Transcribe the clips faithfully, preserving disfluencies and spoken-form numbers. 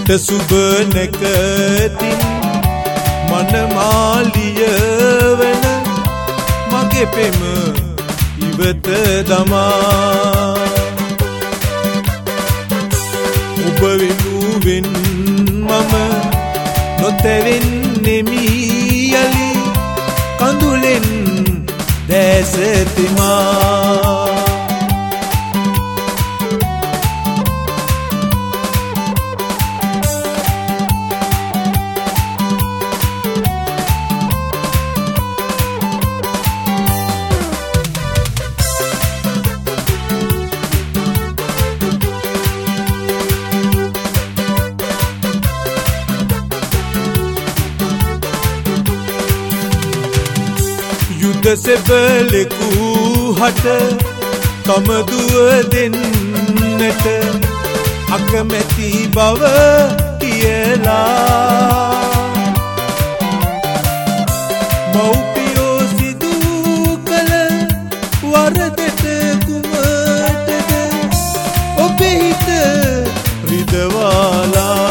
හිත සුබ නැකතින් මනමාලිය වන මගේ පෙම ඉවත දමා ඔබ වෙනුවෙන් මම නොතැවෙන්නෙමි යලි කඳුලෙන් දැස තෙමා යුද සෙබලෙකු හට තම දුව දෙන්නට අකමැති බව කියලා මව්පියෝ සිදු කළ වරදට කුමටද ඔබේ හිත රිදවාලා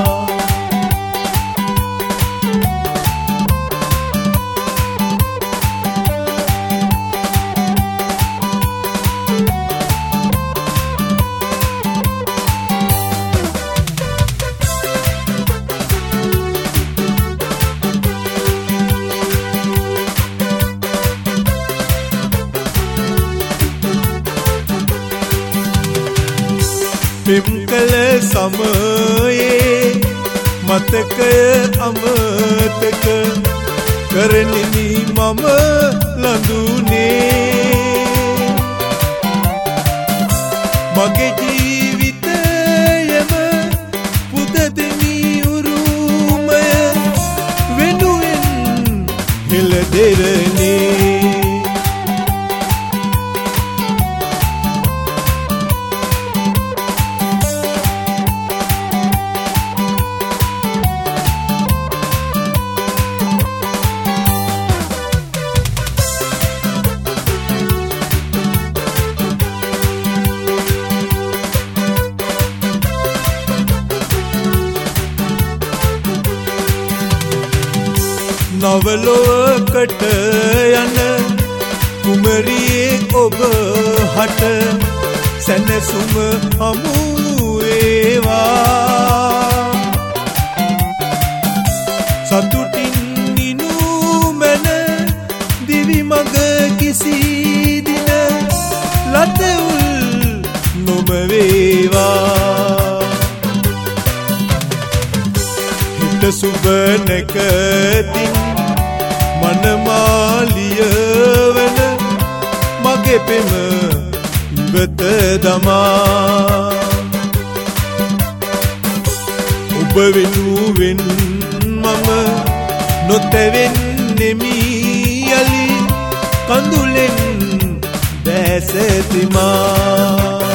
පෙම් කළ සමයේ මතකය අමතක කරනිමි මම ලඳුනේ මගේ ජීවිතයම පුද දෙමි උරුමය වෙනුවෙන් හෙළ දෙරනේ නවලොවකට යන කුමරියේ ඔබ හට සැනසුම හමු වේවා සතුටින් නිනුමන දිවි මග කිසි දින ලතවුල් නොම වේවා හිත සුබ නැකතින් මනමාලිය වන මගේ පෙම ඉවත දමා ඔබ වෙනුවෙන් මම නොතැවෙන්නෙමි යලි කඳුලෙන් දැස තෙමා